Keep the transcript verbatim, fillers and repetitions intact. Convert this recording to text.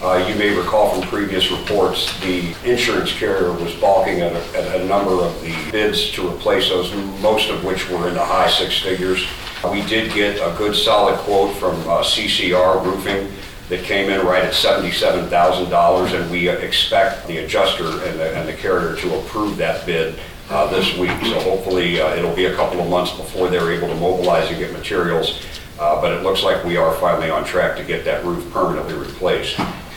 Uh, you may recall from previous reports, the insurance carrier was balking at a, at a number of the bids to replace those, most of which were in the high six figures. We did get a good solid quote from uh, C C R Roofing that came in right at seventy-seven thousand dollars, and we expect the adjuster and the, and the carrier to approve that bid uh, this week. So hopefully uh, it'll be a couple of months before they're able to mobilize and get materials, uh, but it looks like we are finally on track to get that roof permanently replaced.